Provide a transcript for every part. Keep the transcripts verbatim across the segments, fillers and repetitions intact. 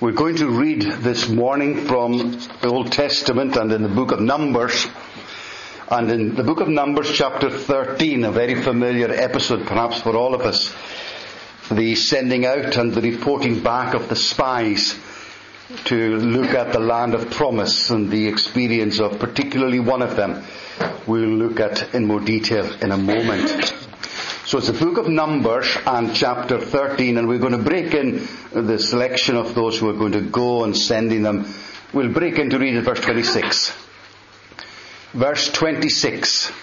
We're going to read this morning from the Old Testament and in the book of Numbers. And in the book of Numbers chapter thirteen, a very familiar episode perhaps for all of us, the sending out and the reporting back of the spies to look at the land of promise and the experience of particularly one of them we'll look at in more detail in a moment. So it's the book of Numbers and chapter thirteen, and we're going to break in the selection of those who are going to go and sending them. We'll break in to read at verse twenty-six. Verse twenty-six.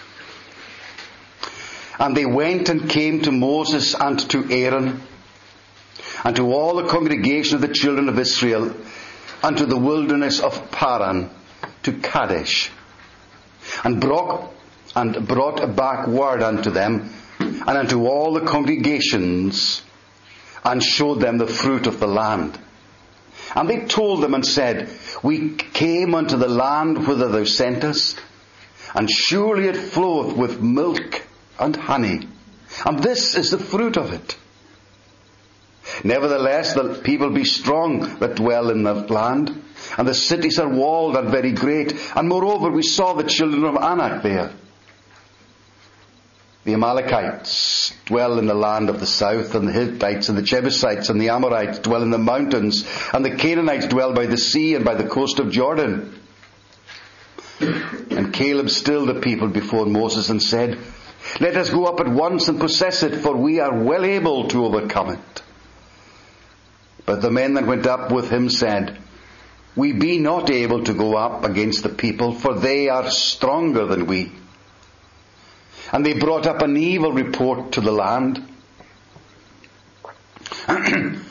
And they went and came to Moses and to Aaron and to all the congregation of the children of Israel unto the wilderness of Paran to Kadesh, and brought, and brought back word unto them and unto all the congregations, and showed them the fruit of the land. And they told them and said, We came unto the land whither thou sentest, and surely it floweth with milk and honey, and this is the fruit of it. Nevertheless, the people be strong that dwell in that land, and the cities are walled and very great. And moreover, we saw the children of Anak there. The Amalekites dwell in the land of the south, and the Hittites and the Jebusites and the Amorites dwell in the mountains, and the Canaanites dwell by the sea and by the coast of Jordan. And Caleb stilled the people before Moses and said, Let us go up at once and possess it, for we are well able to overcome it. But the men that went up with him said, We be not able to go up against the people, for they are stronger than we. And they brought up an evil report to the land. And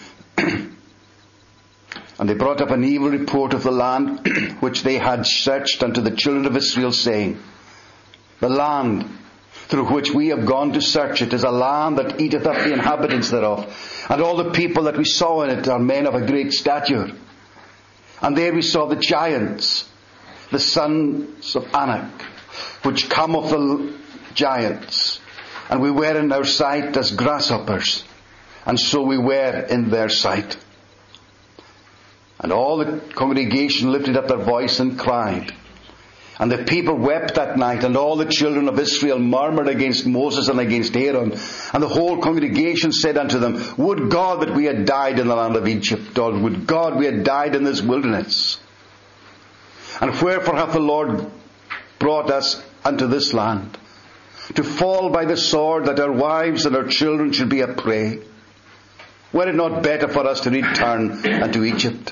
they brought up an evil report of the land which they had searched unto the children of Israel, saying, The land through which we have gone to search it is a land that eateth up the inhabitants thereof. And all the people that we saw in it are men of a great stature. And there we saw the giants, the sons of Anak, which come of the giants, and we were in their sight as grasshoppers, and so we were in their sight. And all the congregation lifted up their voice and cried, and the people wept that night, and all the children of Israel murmured against Moses and against Aaron. And the whole congregation said unto them, Would God that we had died in the land of Egypt, or would God we had died in this wilderness? And wherefore hath the Lord brought us unto this land, to fall by the sword, that our wives and our children should be a prey? Were it not better for us to return unto Egypt?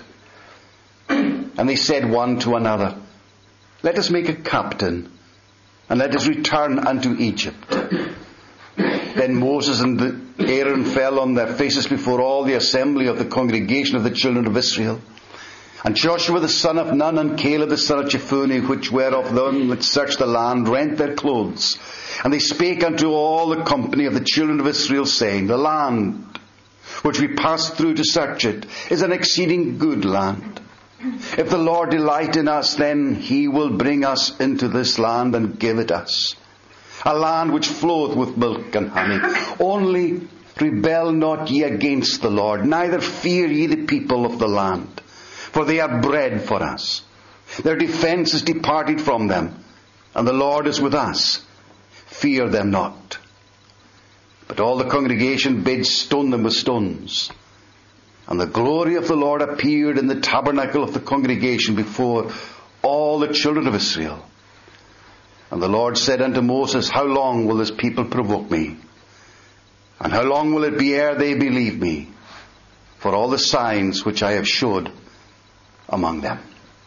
And they said one to another, Let us make a captain, and let us return unto Egypt. Then Moses and Aaron fell on their faces before all the assembly of the congregation of the children of Israel. And Joshua the son of Nun and Caleb the son of Jephunneh, which were of them that searched the land, rent their clothes. And they spake unto all the company of the children of Israel, saying, The land which we passed through to search it is an exceeding good land. If the Lord delight in us, then he will bring us into this land and give it us, a land which floweth with milk and honey. Only rebel not ye against the Lord, neither fear ye the people of the land, for they are bread for us. Their defence is departed from them, and the Lord is with us. Fear them not. But all the congregation bid stone them with stones. And the glory of the Lord appeared in the tabernacle of the congregation before all the children of Israel. And the Lord said unto Moses, How long will this people provoke me? And how long will it be ere they believe me, for all the signs which I have showed among them?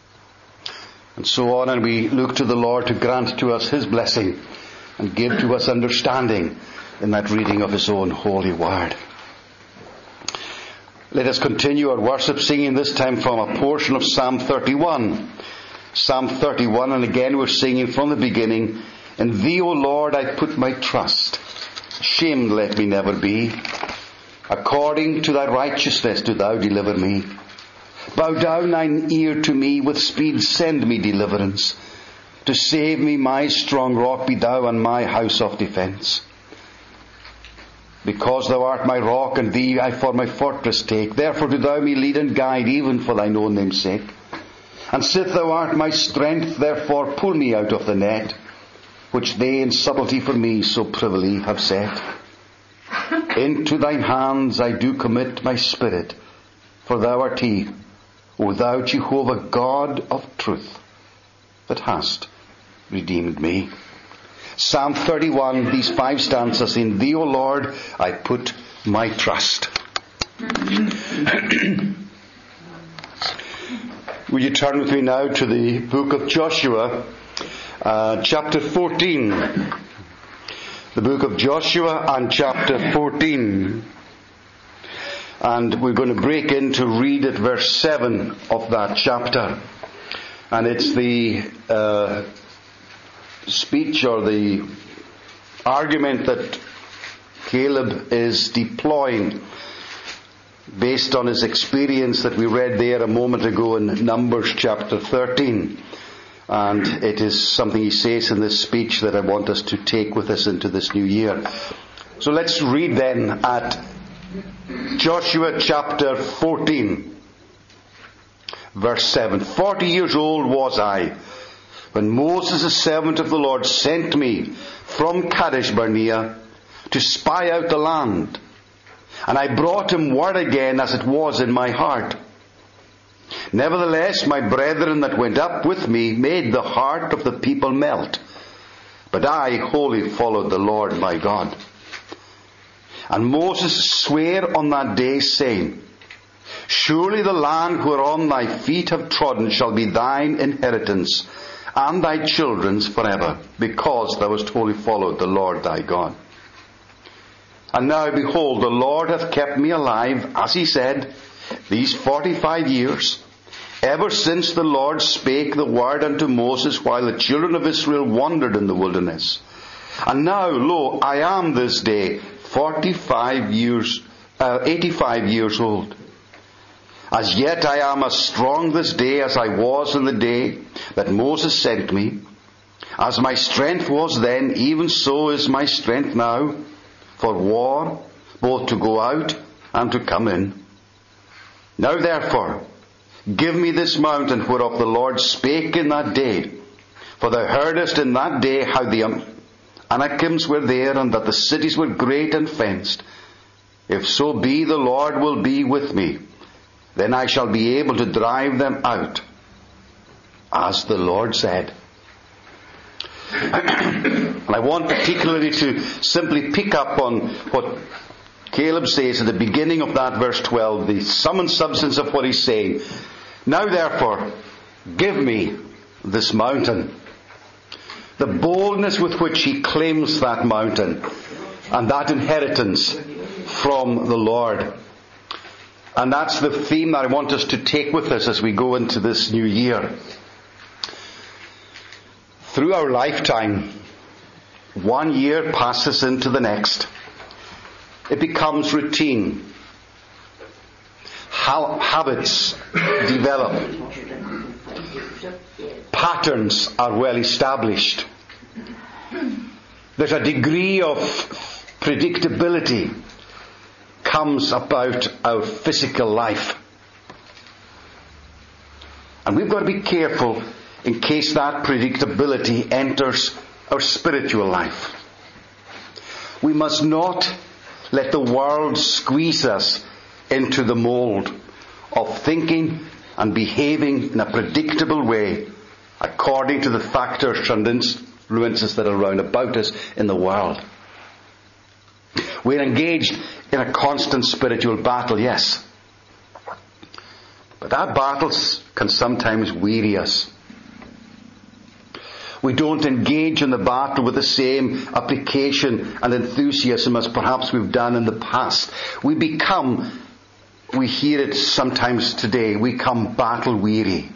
And so on, and we look to the Lord to grant to us his blessing and give to us understanding in that reading of his own holy word. Let us continue our worship singing this time from a portion of Psalm thirty-one. Psalm thirty-one, and again we're singing from the beginning. In thee, O Lord, I put my trust. Shamed let me never be. According to thy righteousness do thou deliver me. Bow down thine ear to me, with speed send me deliverance. To save me, my strong rock, be thou and my house of defence. Because thou art my rock, and thee I for my fortress take. Therefore do thou me lead and guide, even for thine own name's sake. And sith thou art my strength, therefore pull me out of the net, which they in subtlety for me so privily have set. Into thine hands I do commit my spirit, for thou art he, O thou Jehovah God of truth, that hast redeemed me. Psalm thirty-one, these five stanzas. In thee, O Lord, I put my trust. Will you turn with me now to the book of Joshua, uh, chapter fourteen. The book of Joshua and chapter fourteen. And we're going to break in to read at verse seven of that chapter. And it's the uh, speech or the argument that Caleb is deploying based on his experience that we read there a moment ago in Numbers chapter thirteen. And it is something he says in this speech that I want us to take with us into this new year. So let's read then at Joshua chapter fourteen, verse seven. Forty years old was I when Moses, the servant of the Lord, sent me from Kadesh Barnea to spy out the land. And I brought him word again as it was in my heart. Nevertheless, my brethren that went up with me made the heart of the people melt. But I wholly followed the Lord my God. And Moses sware on that day, saying, Surely the land whereon thy feet have trodden shall be thine inheritance, and thy children's forever, because thou hast wholly followed the Lord thy God. And now, behold, the Lord hath kept me alive, as he said, these forty-five years, ever since the Lord spake the word unto Moses while the children of Israel wandered in the wilderness. And now, lo, I am this day forty-five years, uh, eighty-five years old. As yet I am as strong this day as I was in the day that Moses sent me. As my strength was then, even so is my strength now, for war, both to go out and to come in. Now therefore, give me this mountain whereof the Lord spake in that day. For thou heardest in that day how the Anakims were there, and that the cities were great and fenced. If so be the Lord will be with me, then I shall be able to drive them out, as the Lord said. And I want particularly to simply pick up on what Caleb says at the beginning of that verse twelve, the sum and substance of what he's saying. Now therefore, give me this mountain. The boldness with which he claims that mountain and that inheritance from the Lord. And that's the theme that I want us to take with us as we go into this new year. Through our lifetime, one year passes into the next. It becomes routine. How habits develop. Patterns are well established. There's a degree of predictability comes about our physical life. And we've got to be careful in case that predictability enters our spiritual life. We must not let the world squeeze us into the mold of thinking and behaving in a predictable way according to the factors and influences that are around about us in the world. We're engaged in a constant spiritual battle, yes. But that battle can sometimes weary us. We don't engage in the battle with the same application and enthusiasm as perhaps we've done in the past. We become, we hear it sometimes today, we become battle weary.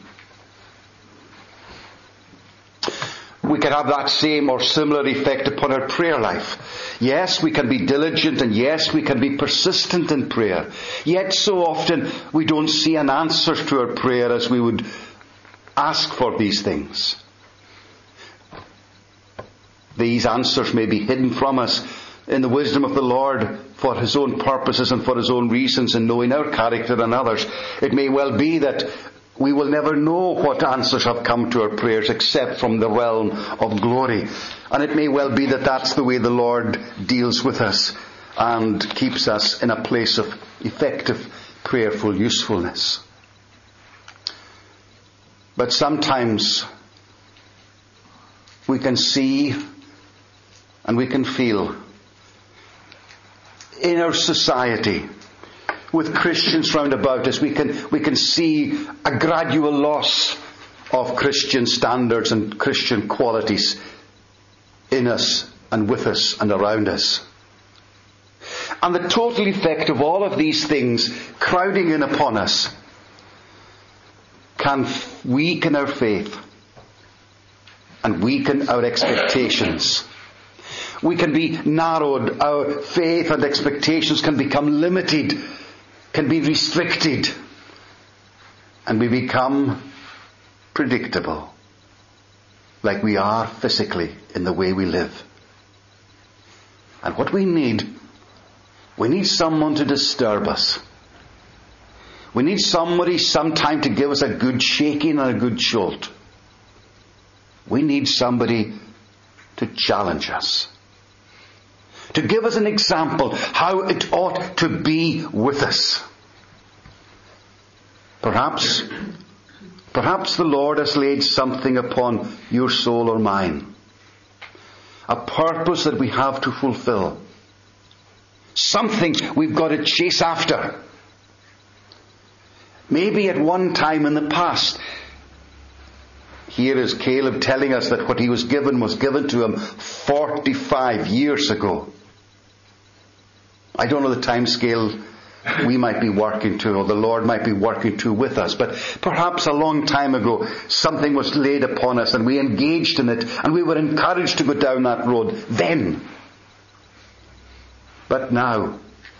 We can have that same or similar effect upon our prayer life. Yes, we can be diligent, and yes, we can be persistent in prayer. Yet so often we don't see an answer to our prayer as we would ask for these things. These answers may be hidden from us in the wisdom of the Lord for His own purposes and for His own reasons in knowing our character and others. It may well be that we will never know what answers have come to our prayers except from the realm of glory. And it may well be that that's the way the Lord deals with us and keeps us in a place of effective, prayerful usefulness. But sometimes we can see and we can feel in our society, with Christians round about us, we can, we can see a gradual loss of Christian standards and Christian qualities in us and with us and around us. And the total effect of all of these things crowding in upon us can weaken our faith and weaken our expectations. We can be narrowed, our faith and expectations can become limited, can be restricted, and we become predictable, like we are physically in the way we live. And what we need, we need someone to disturb us. We need somebody sometime to give us a good shaking and a good jolt. We need somebody to challenge us, to give us an example how it ought to be with us. Perhaps, perhaps the Lord has laid something upon your soul or mine, a purpose that we have to fulfill, something we've got to chase after. Maybe at one time in the past, here is Caleb telling us that what he was given was given to him forty-five years ago. I don't know the time scale we might be working to, or the Lord might be working to with us, but perhaps a long time ago something was laid upon us and we engaged in it and we were encouraged to go down that road then. But now,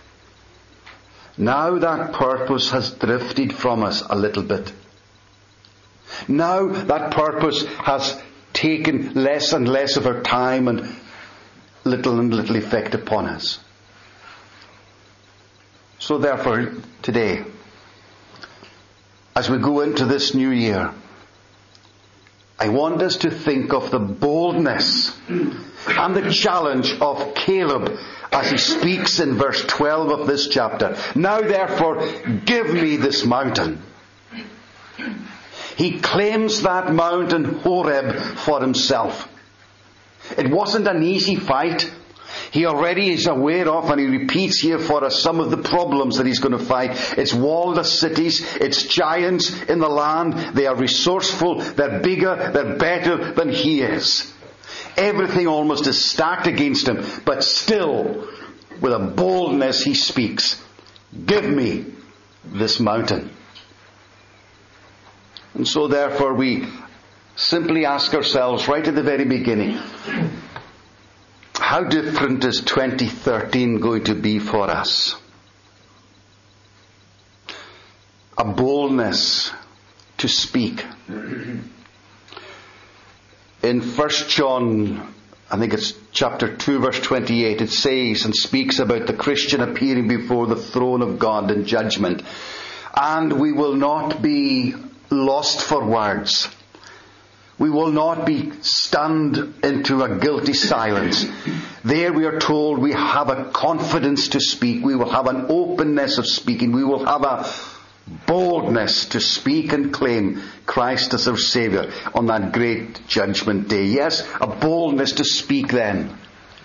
now that purpose has drifted from us a little bit. Now that purpose has taken less and less of our time and little and little effect upon us. So therefore, today, as we go into this new year, I want us to think of the boldness and the challenge of Caleb as he speaks in verse twelve of this chapter. Now therefore, give me this mountain. He claims that mountain Horeb for himself. It wasn't an easy fight. He already is aware of, and he repeats here for us some of the problems that he's going to fight. It's walled cities, it's giants in the land, they are resourceful, they're bigger, they're better than he is. Everything almost is stacked against him, but still, with a boldness he speaks, give me this mountain. And so therefore we simply ask ourselves right at the very beginning, how different is twenty thirteen going to be for us? A boldness to speak. In First John, I think it's chapter two verse twenty-eight, it says and speaks about the Christian appearing before the throne of God in judgment. And we will not be lost for words. We will not be stunned into a guilty silence. There we are told we have a confidence to speak. We will have an openness of speaking. We will have a boldness to speak and claim Christ as our Saviour on that great judgment day. Yes, a boldness to speak then.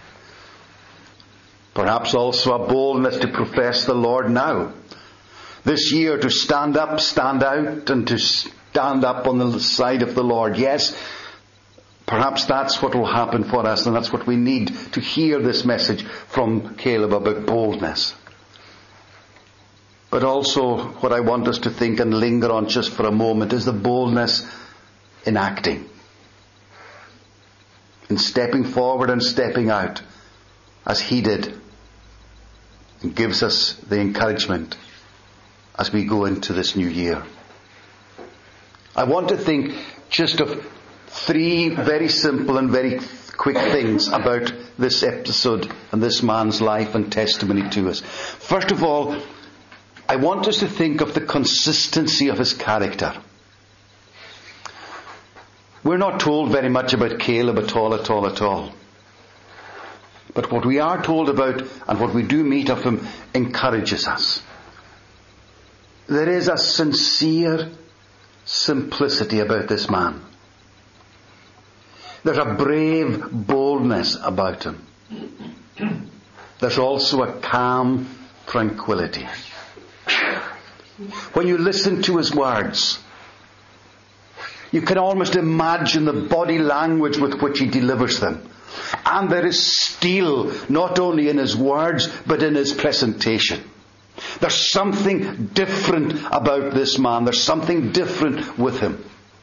Perhaps also a boldness to profess the Lord now. This year to stand up, stand out, and to stand up on the side of the Lord. Yes, perhaps that's what will happen for us, and that's what we need to hear this message from Caleb about boldness. But also what I want us to think and linger on just for a moment is the boldness in acting. In stepping forward and stepping out as he did. It gives us the encouragement as we go into this new year. I want to think just of three very simple and very quick things about this episode and this man's life and testimony to us. First of all, I want us to think of the consistency of his character. We're not told very much about Caleb at all, at all, at all. But what we are told about and what we do meet of him encourages us. There is a sincere simplicity about this man. There's a brave boldness about him. There's also a calm tranquility. When you listen to his words, you can almost imagine the body language with which he delivers them. And there is steel not only in his words, but in his presentation. There's something different about this man. There's something different with him.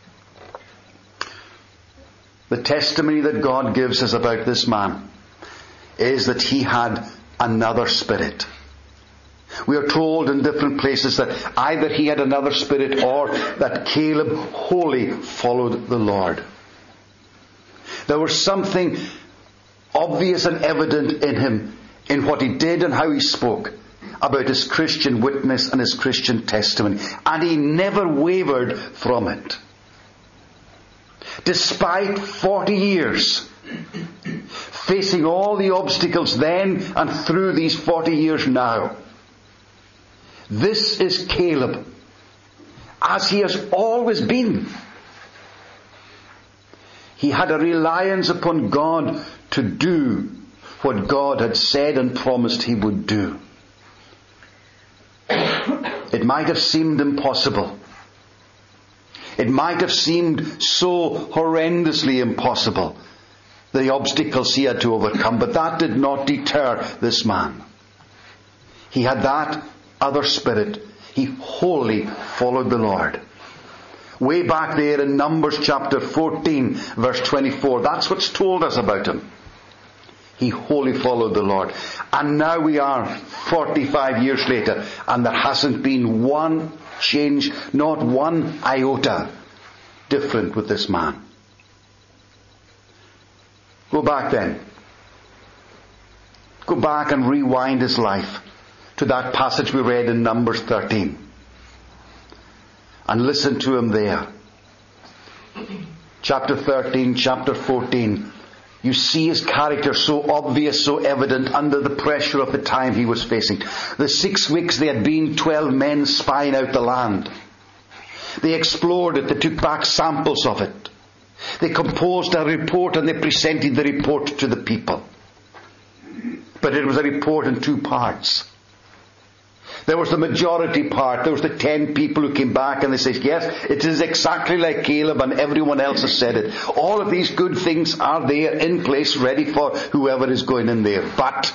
The testimony that God gives us about this man is that he had another spirit. We are told in different places that either he had another spirit or that Caleb wholly followed the Lord. There was something obvious and evident in him, in what he did and how he spoke, about his Christian witness and his Christian testimony. And he never wavered from it. Despite forty years, facing all the obstacles then and through these forty years now, this is Caleb, as he has always been. He had a reliance upon God to do what God had said and promised he would do. It might have seemed impossible. It might have seemed so horrendously impossible, the obstacles he had to overcome, but that did not deter this man. He had that other spirit. He wholly followed the Lord. Way back there in Numbers chapter fourteen, verse twenty-four, that's what's told us about him. He wholly followed the Lord. And now we are forty-five years later, and there hasn't been one change, not one iota different with this man. Go back then. Go back and rewind his life to that passage we read in Numbers thirteen. And listen to him there. Chapter thirteen, chapter fourteen. You see his character so obvious, so evident under the pressure of the time he was facing. The six weeks they had been twelve men spying out the land. They explored it. They took back samples of it. They composed a report and they presented the report to the people. But it was a report in two parts. There was the majority part. There was the ten people who came back and they said, yes, it is exactly like Caleb and everyone else has said it. All of these good things are there in place, ready for whoever is going in there. But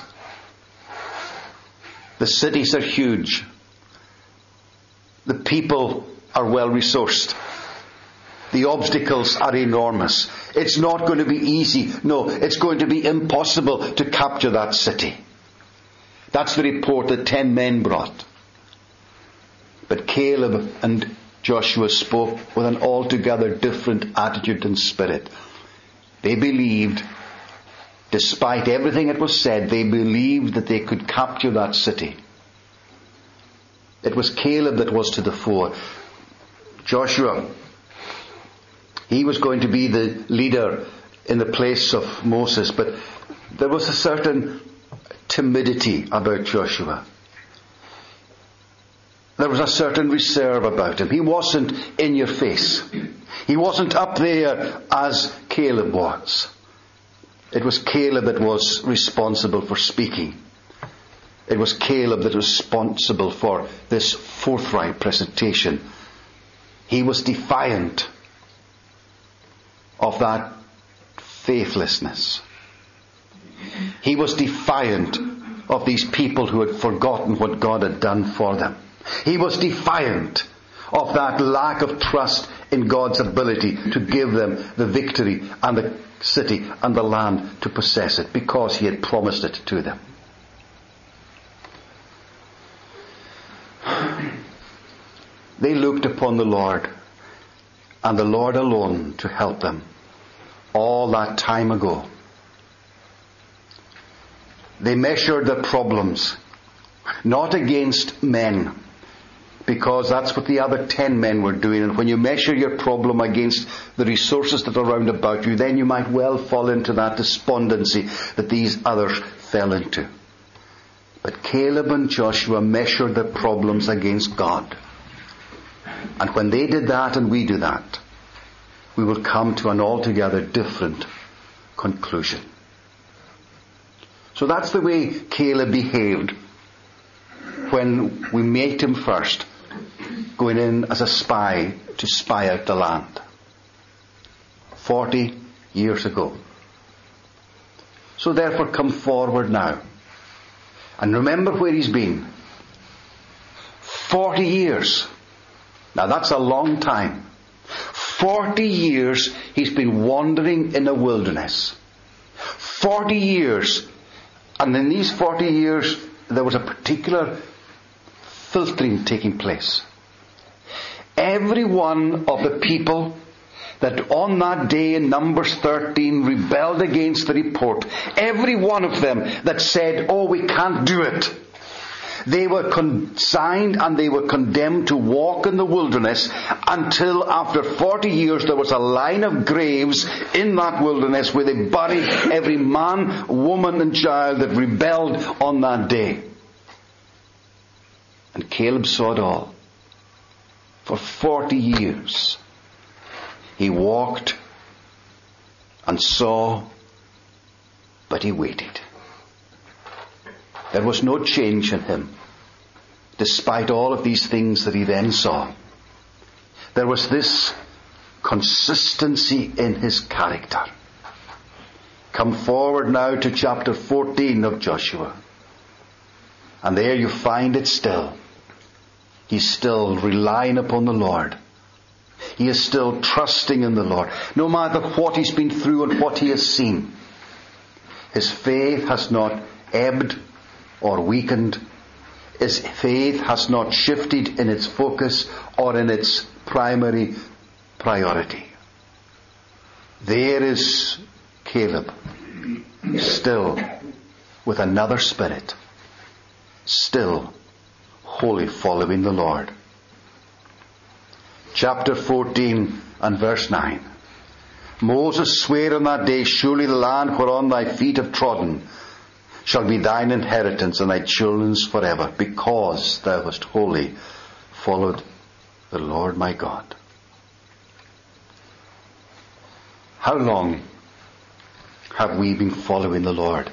the cities are huge. The people are well resourced. The obstacles are enormous. It's not going to be easy. No, it's going to be impossible to capture that city. That's the report that ten men brought. But Caleb and Joshua spoke with an altogether different attitude and spirit. They believed, despite everything that was said, they believed that they could capture that city. It was Caleb that was to the fore. Joshua, he was going to be the leader in the place of Moses, but there was a certain timidity about Joshua. There was a certain reserve about him. He wasn't in your face. He wasn't up there as Caleb was. It was Caleb that was responsible for speaking. It was Caleb that was responsible for this forthright presentation. He was defiant of that faithlessness. He was defiant of these people who had forgotten what God had done for them. He was defiant of that lack of trust in God's ability to give them the victory and the city and the land to possess it, because He had promised it to them. They looked upon the Lord and the Lord alone to help them all that time ago. They measured their problems not against men, because that's what the other ten men were doing. And when you measure your problem against the resources that are round about you, then you might well fall into that despondency that these others fell into. But Caleb and Joshua measured their problems against God. And when they did that and we do that, we will come to an altogether different conclusion. So that's the way Caleb behaved when we met him first, going in as a spy to spy out the land. Forty years ago. So therefore come forward now. And remember where he's been. Forty years. Now that's a long time. Forty years he's been wandering in a wilderness. Forty years. And in these forty years there was a particular filtering taking place. Every one of the people that on that day in Numbers thirteen rebelled against the report, every one of them that said, oh, we can't do it, they were consigned and they were condemned to walk in the wilderness until after forty years there was a line of graves in that wilderness where they buried every man, woman and child that rebelled on that day. And Caleb saw it all. For forty years he walked and saw, but he waited. There was no change in him, despite all of these things that he then saw. There was this consistency in his character. Come forward now to chapter fourteen of Joshua. And there you find it still. He's still relying upon the Lord. He is still trusting in the Lord. No matter what he's been through and what he has seen, his faith has not ebbed or weakened. His faith has not shifted in its focus or in its primary priority. There is Caleb, still with another spirit, still wholly following the Lord. Chapter fourteen and verse nine. Moses sware on that day, surely the land whereon thy feet have trodden shall be thine inheritance and thy children's forever, because thou hast wholly followed the Lord my God. How long have we been following the Lord?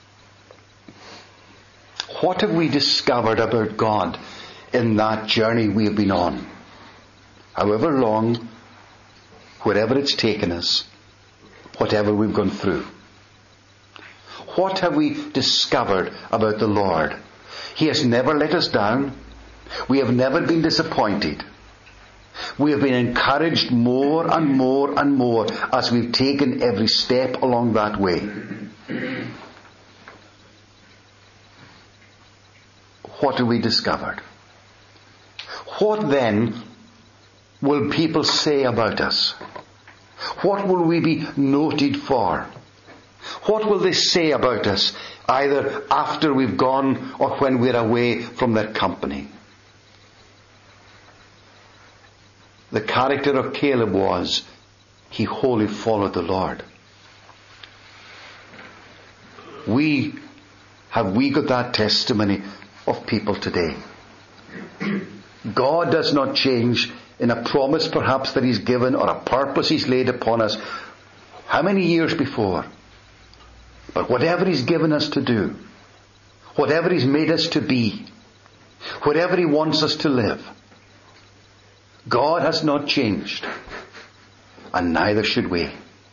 What have we discovered about God in that journey we have been on? However long, wherever it's taken us, whatever we've gone through. What have we discovered about the Lord? He has never let us down. We have never been disappointed. We have been encouraged more and more and more as we've taken every step along that way. What have we discovered? What then will people say about us? What will we be noted for? What will they say about us, either after we've gone or when we're away from their company? The character of Caleb was, he wholly followed the Lord. We, have we got that testimony of people today? God does not change in a promise perhaps that he's given or a purpose he's laid upon us how many years before. But whatever he's given us to do, whatever he's made us to be, whatever he wants us to live, God has not changed, and neither should we.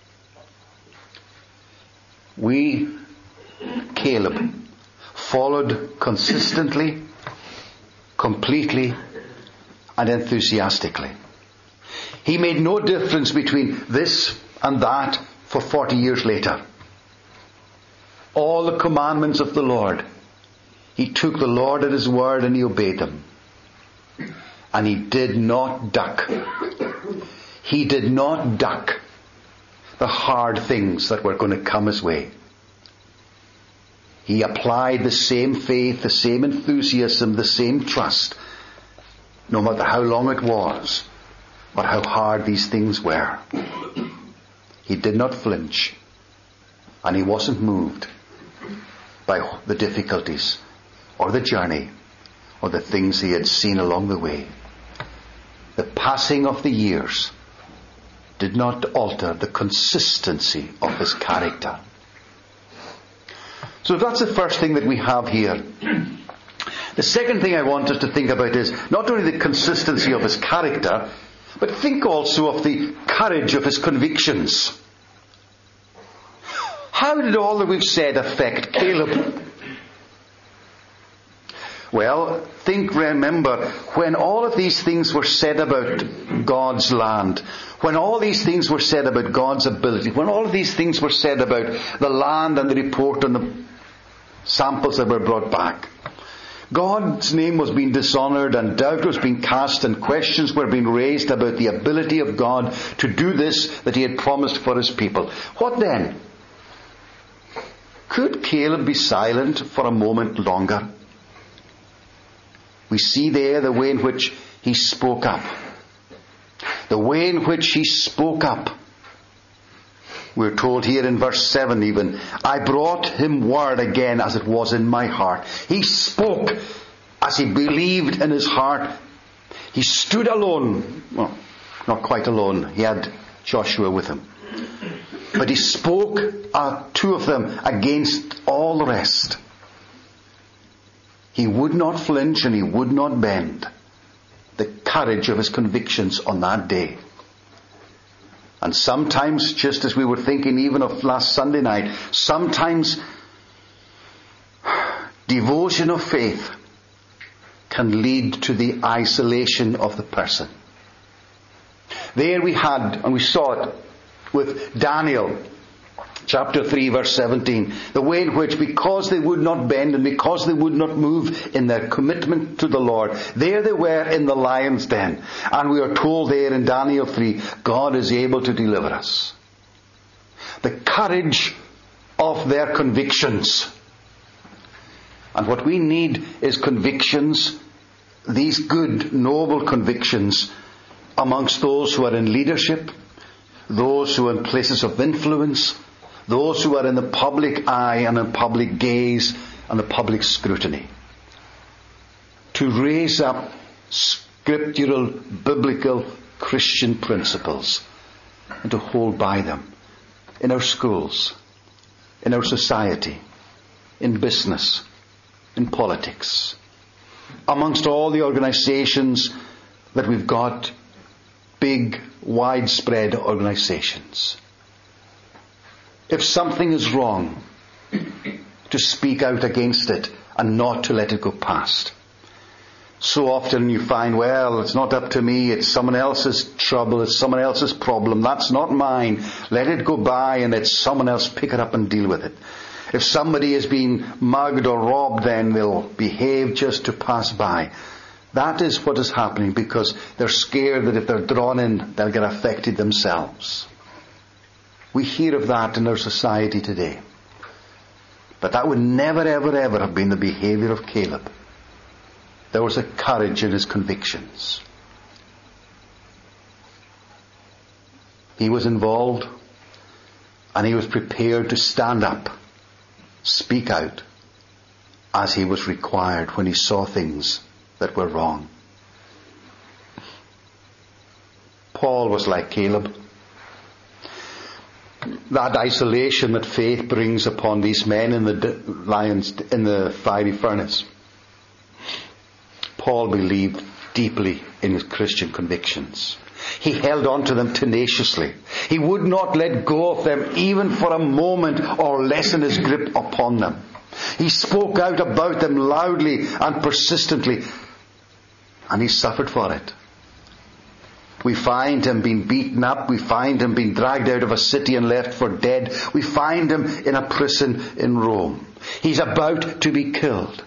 We, Caleb, followed consistently, completely, and enthusiastically. He made no difference between this and that for forty years later. All the commandments of the Lord, he took the Lord at his word and he obeyed them. And he did not duck. He did not duck the hard things that were going to come his way. he applied the same faith, the same enthusiasm, the same trust, no matter how long it was, or how hard these things were. He did not flinch, and he wasn't moved by the difficulties, or the journey, or the things he had seen along the way. The passing of the years did not alter the consistency of his character. So that's the first thing that we have here. The second thing I want us to think about is not only the consistency of his character, but think also of the courage of his convictions. How did all that we've said affect Caleb? Well, think, remember, when all of these things were said about God's land, when all these things were said about God's ability, when all of these things were said about the land and the report and the samples that were brought back, God's name was being dishonoured and doubt was being cast and questions were being raised about the ability of God to do this that he had promised for his people. What then? Could Caleb be silent for a moment longer? We see there the way in which he spoke up. The way in which he spoke up. We're told here in verse seven even, I brought him word again as it was in my heart. He spoke as he believed in his heart. He stood alone. Well, not quite alone. He had Joshua with him. But he spoke, uh, two of them, against all the rest. He would not flinch and he would not bend. The courage of his convictions on that day. And sometimes, just as we were thinking even of last Sunday night, sometimes devotion of faith can lead to the isolation of the person. There we had, and we saw it with Daniel, chapter three, verse seventeen. The way in which, because they would not bend and because they would not move in their commitment to the Lord, there they were in the lion's den. And we are told there in Daniel three, God is able to deliver us. The courage of their convictions. And what we need is convictions, these good, noble convictions, amongst those who are in leadership, those who are in places of influence, those who are in the public eye and in public gaze and the public scrutiny. To raise up scriptural, biblical, Christian principles and to hold by them in our schools, in our society, in business, in politics, amongst all the organizations that we've got, big, widespread organizations. If something is wrong, to speak out against it and not to let it go past. So often you find, well, it's not up to me, it's someone else's trouble, it's someone else's problem, that's not mine. Let it go by and let someone else pick it up and deal with it. If somebody is being mugged or robbed, then they'll behave just to pass by. That is what is happening because they're scared that if they're drawn in, they'll get affected themselves. We hear of that in our society today. But that would never, ever, ever have been the behavior of Caleb. There was a courage in his convictions. He was involved and he was prepared to stand up, speak out, as he was required when he saw things that were wrong. Paul was like Caleb. That isolation that faith brings upon these men in the lions, in the fiery furnace. Paul believed deeply in his Christian convictions. He held on to them tenaciously. He would not let go of them even for a moment or lessen his grip upon them. He spoke out about them loudly and persistently, and he suffered for it. We find him being beaten up. We find him being dragged out of a city and left for dead. We find him in a prison in Rome. He's about to be killed.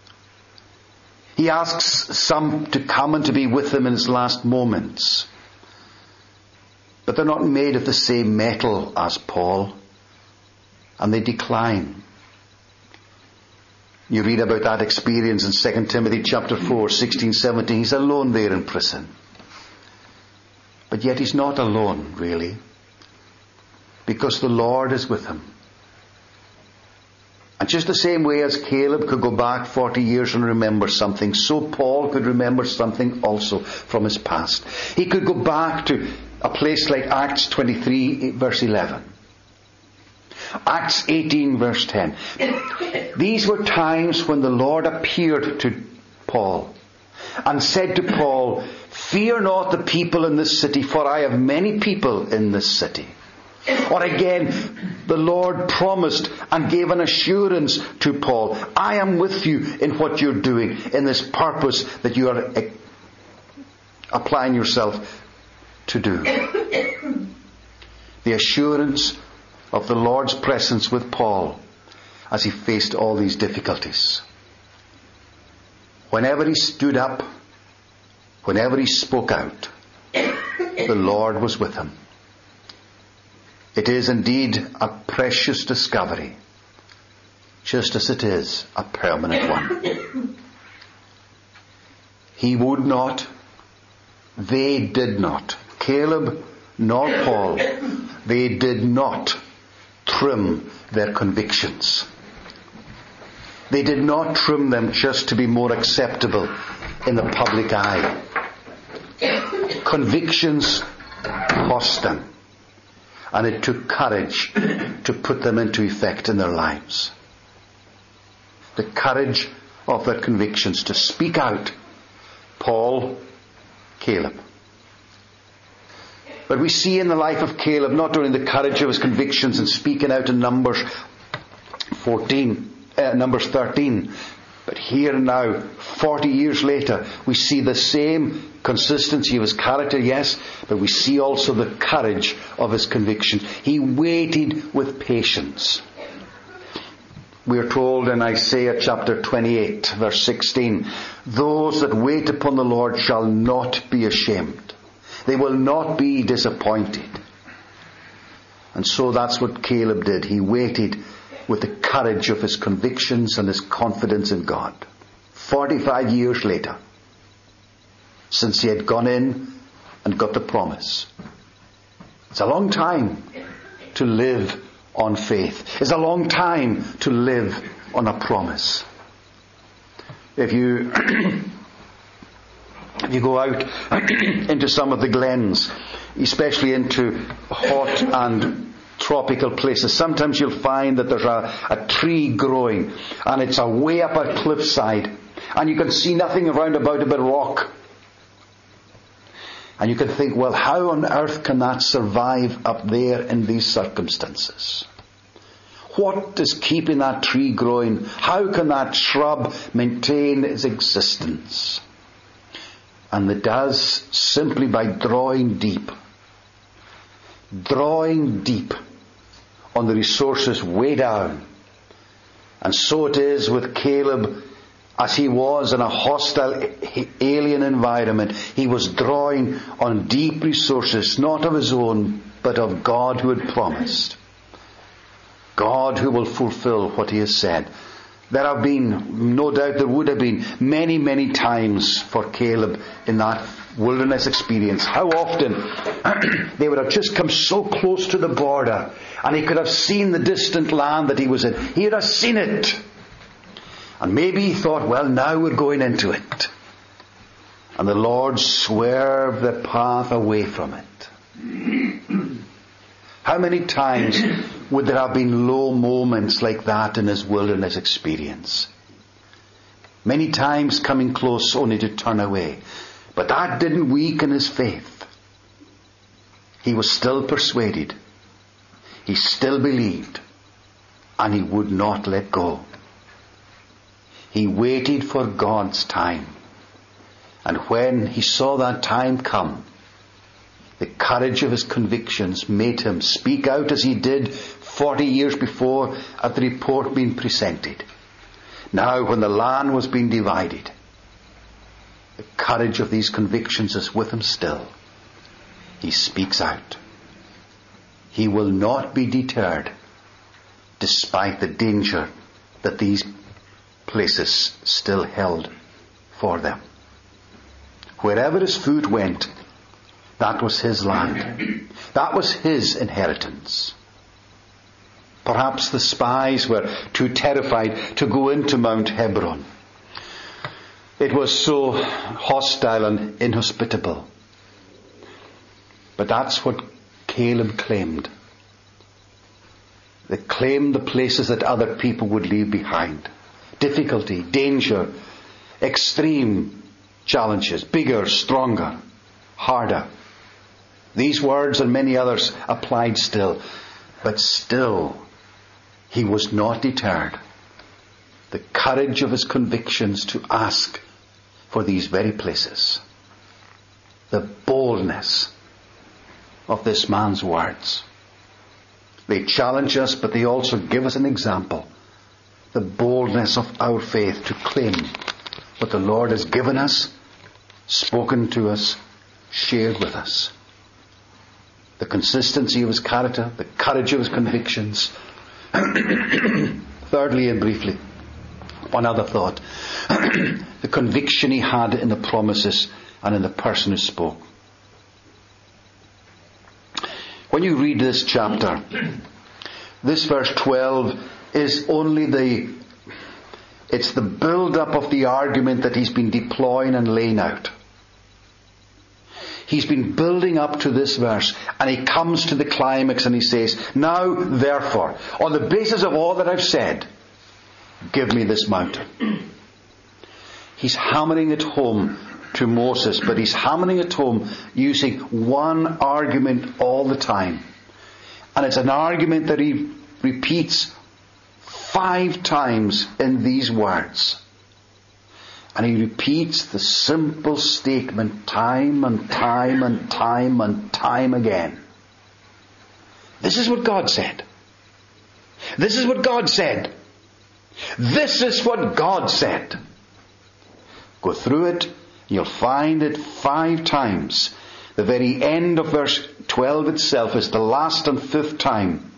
He asks some to come and to be with him in his last moments. But they're not made of the same metal as Paul. And they decline. You read about that experience in Second Timothy chapter four, sixteen, seventeen. He's alone there in prison. But yet he's not alone, really, because the Lord is with him. And just the same way as Caleb could go back forty years and remember something, so Paul could remember something also from his past. He could go back to a place like Acts twenty-three, verse eleven. Acts eighteen, verse ten. These were times when the Lord appeared to Paul and said to Paul, "Fear not the people in this city, for I have many people in this city." Or again, the Lord promised and gave an assurance to Paul, "I am with you in what you're doing, in this purpose that you are applying yourself to do." The assurance of the Lord's presence with Paul as he faced all these difficulties. Whenever he stood up, whenever he spoke out, the Lord was with him. It is indeed a precious discovery, just as it is a permanent one. He would not, they did not, Caleb nor Paul, they did not trim their convictions. They did not trim them just to be more acceptable in the public eye. Convictions cost them. And it took courage to put them into effect in their lives. The courage of their convictions to speak out. Paul, Caleb. But we see in the life of Caleb not only the courage of his convictions in speaking out in Numbers fourteen, uh, Numbers thirteen, but here now, forty years later, we see the same consistency of his character, yes, but we see also the courage of his conviction. He waited with patience. We are told in Isaiah chapter twenty-eight, verse sixteen, "Those that wait upon the Lord shall not be ashamed. They will not be disappointed." And so that's what Caleb did. He waited with the courage of his convictions and his confidence in God. Forty-five years later, since he had gone in and got the promise. It's a long time to live on faith. It's a long time to live on a promise. If you if you go out into some of the glens, especially into hot and tropical places, sometimes you'll find that there's a, a tree growing and it's away up a cliffside and you can see nothing around about it but rock. And you can think, well, how on earth can that survive up there in these circumstances? What is keeping that tree growing? How can that shrub maintain its existence? And it does simply by drawing deep. Drawing deep on the resources way down. And so it is with Caleb. As he was in a hostile alien environment, he was drawing on deep resources, not of his own, but of God who had promised. God who will fulfill what he has said. There have been, no doubt there would have been, many, many times for Caleb in that wilderness experience. How often they would have just come so close to the border and he could have seen the distant land that he was in. He would have seen it. And maybe he thought, well, now we're going into it. And the Lord swerved the path away from it. How many times would there have been low moments like that in his wilderness experience? Many times coming close only to turn away. But that didn't weaken his faith. He was still persuaded. He still believed. And he would not let go. He waited for God's time. And when he saw that time come, the courage of his convictions made him speak out as he did forty years before at the report being presented. Now when the land was being divided, the courage of these convictions is with him still. He speaks out. He will not be deterred despite the danger that these places still held for them. Wherever his foot went, that was his land. That was his inheritance. Perhaps the spies were too terrified to go into Mount Hebron. It was so hostile and inhospitable. But that's what Caleb claimed. They claimed the places that other people would leave behind. Difficulty, danger, extreme challenges, bigger, stronger, harder. These words and many others applied still. But still, he was not deterred. The courage of his convictions to ask for these very places. The boldness of this man's words. They challenge us, but they also give us an example. The boldness of our faith to claim what the Lord has given us, spoken to us, shared with us. The consistency of his character, the courage of his convictions. Thirdly and briefly, one other thought. The conviction he had in the promises and in the person who spoke. When you read this chapter, this verse twelve is only the, it's the build-up of the argument that he's been deploying and laying out. He's been building up to this verse, and he comes to the climax and he says, now therefore, on the basis of all that I've said, give me this mountain. He's hammering it home to Moses, but he's hammering it home using one argument all the time. And it's an argument that he repeats five times in these words. And he repeats the simple statement time and time and time and time again. This is what God said. This is what God said. This is what God said. Go through it. You'll find it five times. The very end of verse twelve itself is the last and fifth time.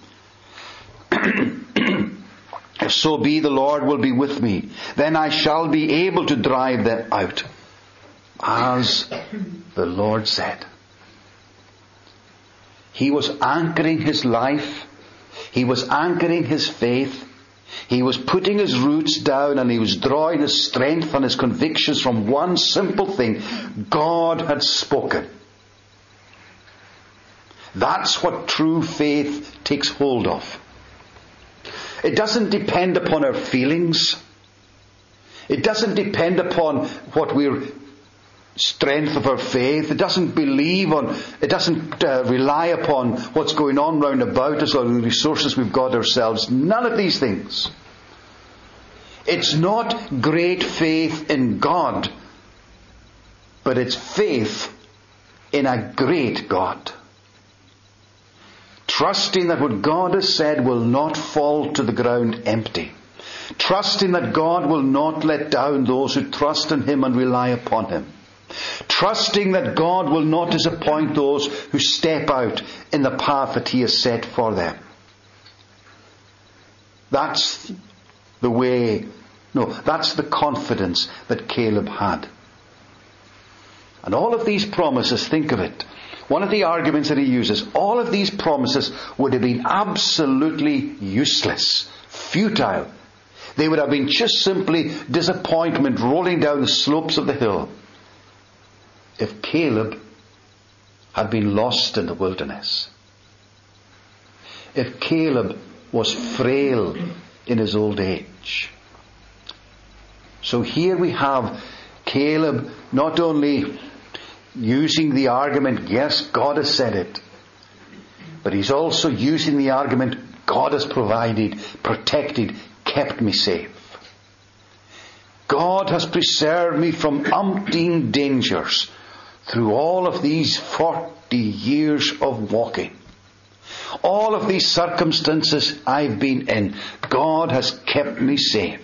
If so be the Lord will be with me, then I shall be able to drive them out, as the Lord said. He was anchoring his life. He was anchoring his faith. He was putting his roots down, and he was drawing his strength and his convictions from one simple thing. God had spoken. That's what true faith takes hold of. It doesn't depend upon our feelings. It doesn't depend upon what we're strength of our faith. It doesn't believe on, it doesn't uh, rely upon what's going on round about us or the resources we've got ourselves. None of these things. It's not great faith in God, but it's faith in a great God. Trusting that what God has said will not fall to the ground empty. Trusting that God will not let down those who trust in Him and rely upon Him. Trusting that God will not disappoint those who step out in the path that He has set for them. That's the way, no, that's the confidence that Caleb had. And all of these promises, think of it. One of the arguments that he uses, all of these promises would have been absolutely useless, futile. They would have been just simply disappointment rolling down the slopes of the hill if Caleb had been lost in the wilderness. If Caleb was frail in his old age. So here we have Caleb not only using the argument, yes, God has said it, but he's also using the argument, God has provided, protected, kept me safe. God has preserved me from umpteen dangers through all of these forty years of walking. All of these circumstances I've been in, God has kept me safe.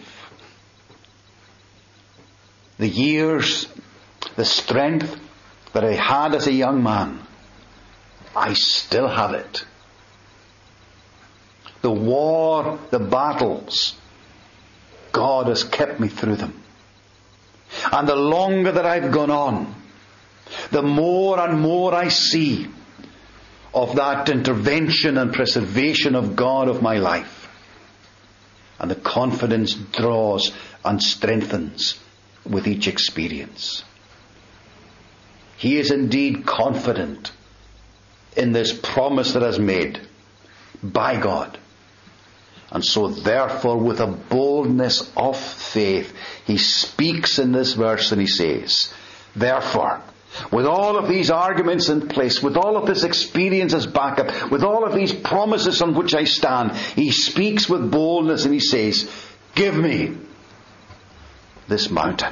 The years, the strength that I had as a young man, I still have it. The war, the battles, God has kept me through them. And the longer that I've gone on, the more and more I see of that intervention and preservation of God of my life. And the confidence draws and strengthens with each experience. He is indeed confident in this promise that is made by God. And so therefore, with a boldness of faith, he speaks in this verse and he says, therefore, with all of these arguments in place, with all of this experience as backup, with all of these promises on which I stand, he speaks with boldness and he says, give me this mountain.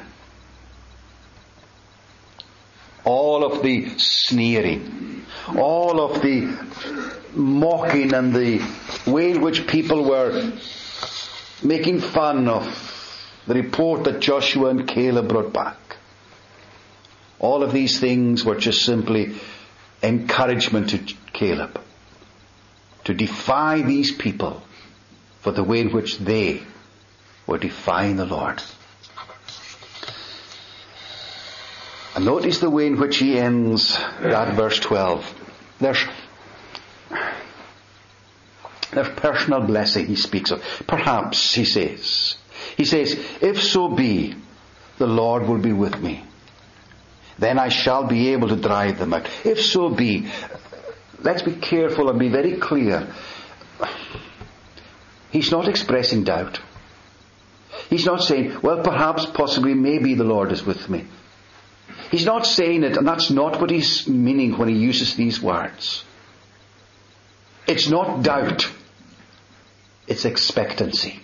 All of the sneering, all of the mocking and the way in which people were making fun of the report that Joshua and Caleb brought back. All of these things were just simply encouragement to Caleb to defy these people for the way in which they were defying the Lord. And notice the way in which he ends that verse twelve. There's, there's personal blessing he speaks of. Perhaps, he says. He says, if so be, the Lord will be with me. Then I shall be able to drive them out. If so be, let's be careful and be very clear. He's not expressing doubt. He's not saying, well, perhaps, possibly, maybe the Lord is with me. He's not saying it, and that's not what he's meaning when he uses these words. It's not doubt. It's expectancy.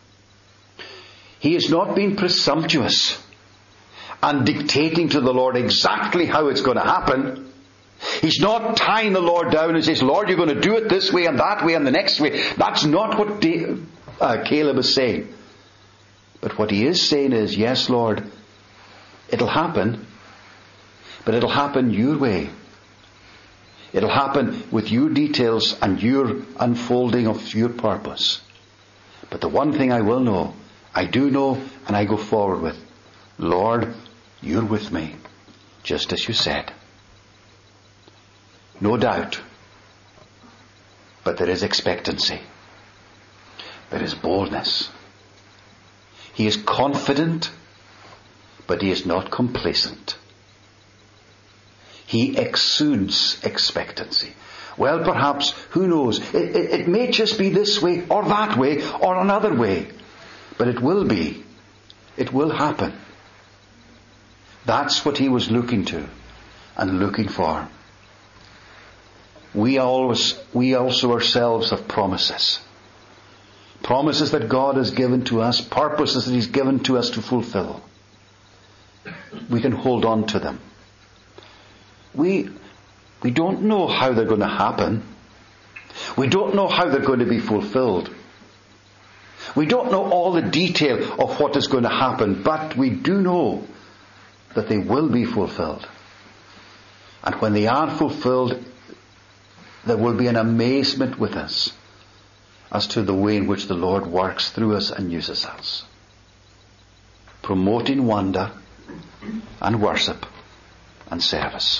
He is not being presumptuous and dictating to the Lord exactly how it's going to happen. He's not tying the Lord down and says, Lord, you're going to do it this way and that way and the next way. That's not what De- uh, Caleb is saying. But what he is saying is, yes, Lord, it'll happen, but it'll happen your way. It'll happen with your details and your unfolding of your purpose. But the one thing I will know, I do know and I go forward with, Lord, you're with me, just as you said. No doubt, but there is expectancy. There is boldness. He is confident, but he is not complacent. He exudes expectancy. Well, perhaps, who knows, it, it, it may just be this way or that way or another way, but it will be. It will happen. That's what he was looking to and looking for. We always, we also ourselves have promises. Promises that God has given to us, purposes that he's given to us to fulfill. We can hold on to them. We, we don't know how they're going to happen. We don't know how they're going to be fulfilled. We don't know all the detail of what is going to happen, but we do know that they will be fulfilled. And when they are fulfilled, there will be an amazement with us as to the way in which the Lord works through us and uses us, promoting wonder and worship and service.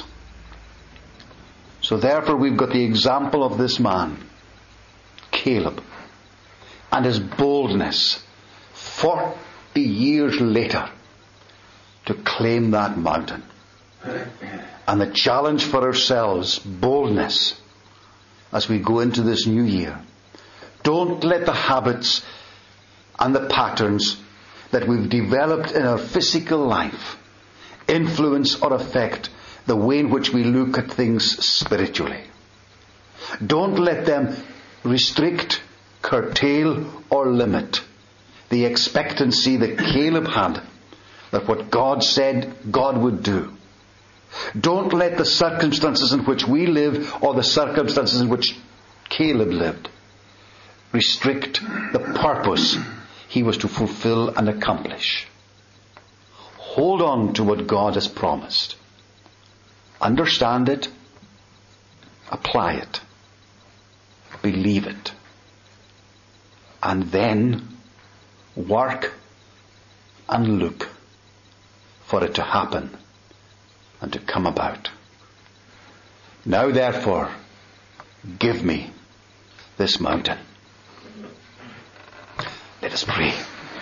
So therefore we've got the example of this man, Caleb, and his boldness forty years later to claim that mountain. And the challenge for ourselves, boldness, as we go into this new year. Don't let the habits and the patterns that we've developed in our physical life influence or affect the way in which we look at things spiritually. Don't let them restrict, curtail, or limit the expectancy that Caleb had that what God said God would do. Don't let the circumstances in which we live or the circumstances in which Caleb lived restrict the purpose he was to fulfill and accomplish. Hold on to what God has promised. Understand it. Apply it. Believe it. And then work and look for it to happen and to come about. Now therefore, give me this mountain. Let us pray.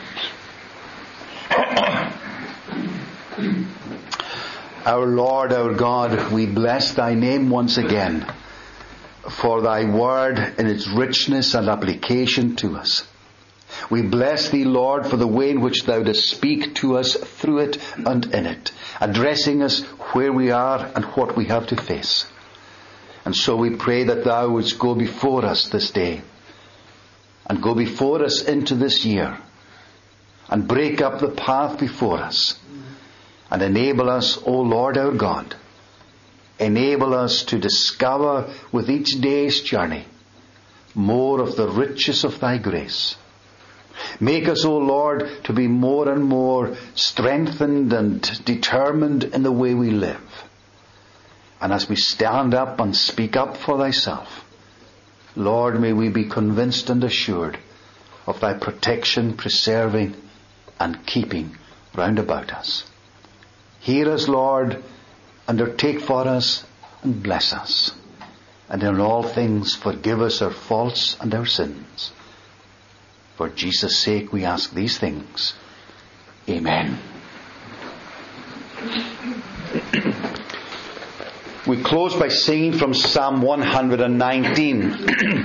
Our Lord, our God, we bless thy name once again for thy word in its richness and application to us. We bless thee, Lord, for the way in which thou dost speak to us through it and in it, addressing us where we are and what we have to face. And so we pray that thou wouldst go before us this day, and go before us into this year, and break up the path before us, and enable us, O Lord our God, enable us to discover with each day's journey more of the riches of thy grace. Make us, O Lord, to be more and more strengthened and determined in the way we live. And as we stand up and speak up for thyself, Lord, may we be convinced and assured of thy protection, preserving and keeping round about us. Hear us, Lord, undertake for us and bless us. And in all things forgive us our faults and our sins. For Jesus' sake we ask these things. Amen. We close by singing from Psalm one hundred nineteen.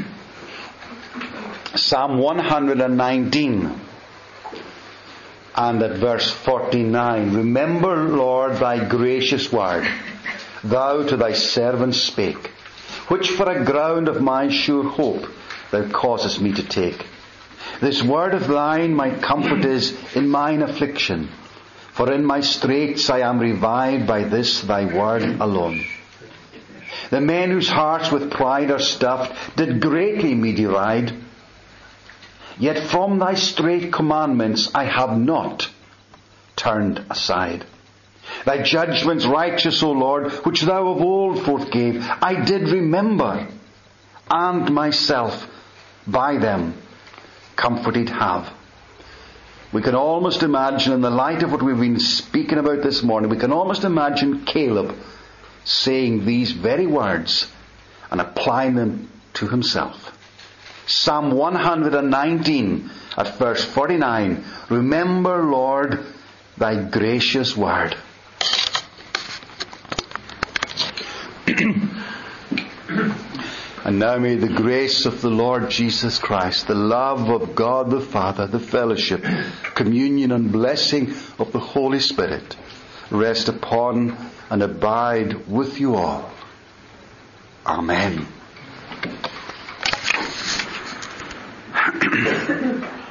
Psalm one hundred nineteen. And at verse forty-nine. Remember, Lord, thy gracious word, thou to thy servant spake, which for a ground of my sure hope thou causest me to take. This word of thine my comfort is in mine affliction, for in my straits I am revived by this thy word alone. The men whose hearts with pride are stuffed did greatly me deride. Yet from thy straight commandments I have not turned aside. Thy judgments righteous, O Lord, which thou of old forthgave, I did remember, and myself by them comforted have. We can almost imagine, in the light of what we've been speaking about this morning, we can almost imagine Caleb saying these very words and applying them to himself. Psalm one hundred nineteen at verse forty-nine. Remember, Lord, thy gracious word. And now may the grace of the Lord Jesus Christ, the love of God the Father, the fellowship, communion and blessing of the Holy Spirit rest upon and abide with you all. Amen.